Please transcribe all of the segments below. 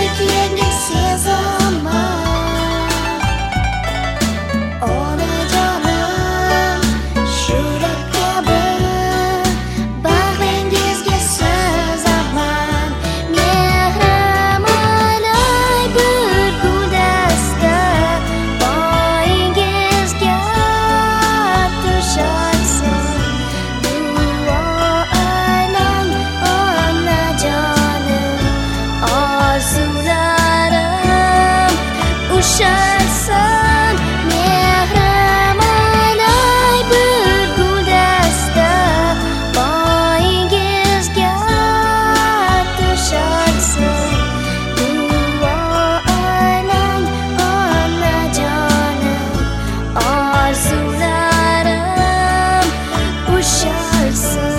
yengil sezaman. Onajonim shurak kabi bag'ringizga so'zaman. Mehrim alay bir guldasta poyingizga to'shalsin. Duo alang onajonim, orzularim ushalsin. Mehrim alay bir guldasta poyingizga to'shalsin. Duo alang onajonim, orzularim ushalsin.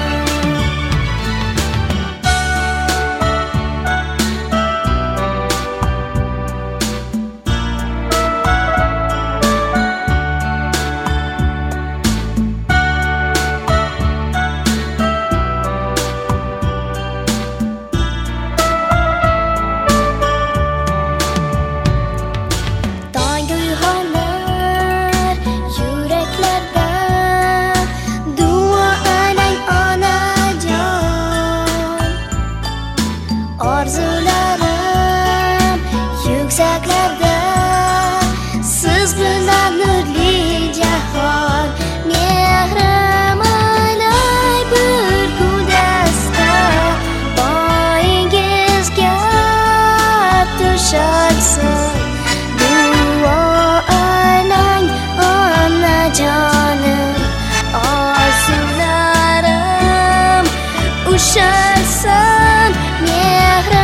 Tonggi uyg'onar yuraklarda duo alang onajon. Orzularim yuksaklarda, siz bilan nurli jahon. Mehrim alay bir guldasta poyingizga to'shalsin. Duo alang onajonim, orzularim ushalsin. Mehrim